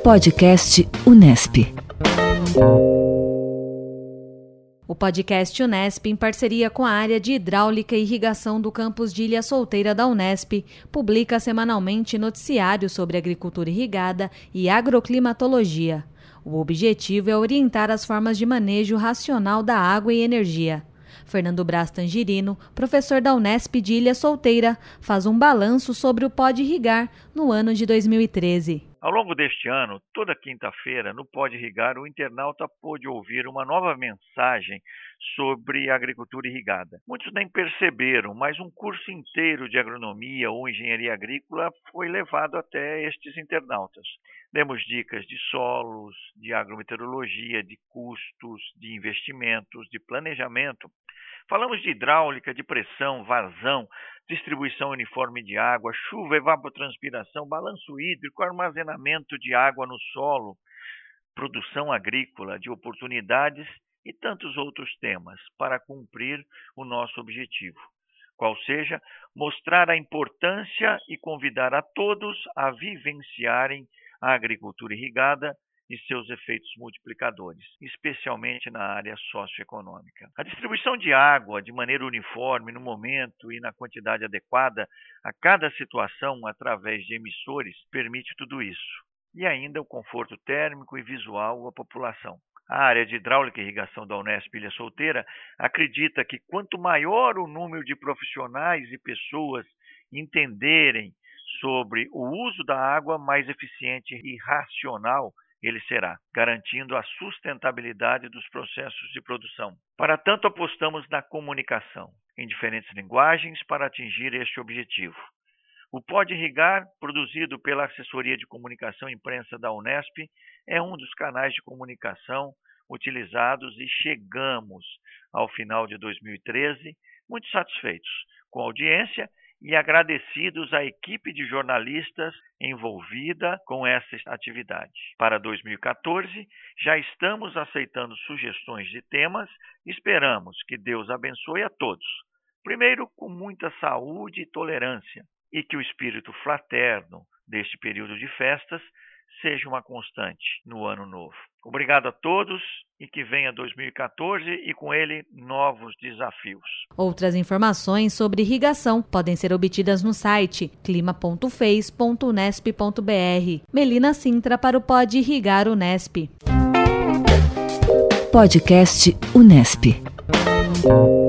Podcast Unesp. O podcast Unesp, em parceria com a área de Hidráulica e Irrigação do campus de Ilha Solteira da Unesp, publica semanalmente noticiários sobre agricultura irrigada e agroclimatologia. O objetivo é orientar as formas de manejo racional da água e energia. Fernando Braz Tangirino, professor da Unesp de Ilha Solteira, faz um balanço sobre o Pode Irrigar no ano de 2013. Ao longo deste ano, toda quinta-feira, no Pode Irrigar, o internauta pôde ouvir uma nova mensagem sobre agricultura irrigada. Muitos nem perceberam, mas um curso inteiro de agronomia ou engenharia agrícola foi levado até estes internautas. Demos dicas de solos, de agrometeorologia, de custos, de investimentos, de planejamento. Falamos de hidráulica, de pressão, vazão, distribuição uniforme de água, chuva, evapotranspiração, balanço hídrico, armazenamento de água no solo, produção agrícola, de oportunidades e tantos outros temas para cumprir o nosso objetivo, qual seja mostrar a importância e convidar a todos a vivenciarem a agricultura irrigada e seus efeitos multiplicadores, especialmente na área socioeconômica. A distribuição de água de maneira uniforme, no momento e na quantidade adequada a cada situação através de emissores permite tudo isso. E ainda o conforto térmico e visual à população. A área de hidráulica e irrigação da Unesp Ilha Solteira acredita que quanto maior o número de profissionais e pessoas entenderem sobre o uso da água, mais eficiente e racional ele será, garantindo a sustentabilidade dos processos de produção. Para tanto, apostamos na comunicação, em diferentes linguagens, para atingir este objetivo. O Pode Irrigar, produzido pela Assessoria de Comunicação e Imprensa da Unesp, é um dos canais de comunicação utilizados e chegamos ao final de 2013 muito satisfeitos com a audiência e agradecidos à equipe de jornalistas envolvida com essa atividade. Para 2014, já estamos aceitando sugestões de temas e esperamos que Deus abençoe a todos. Primeiro, com muita saúde e tolerância, e que o espírito fraterno deste período de festas seja uma constante no ano novo. Obrigado a todos e que venha 2014 e com ele novos desafios. Outras informações sobre irrigação podem ser obtidas no site clima.fez.unesp.br. Melina Sintra para o Pode Irrigar Unesp. Podcast Unesp.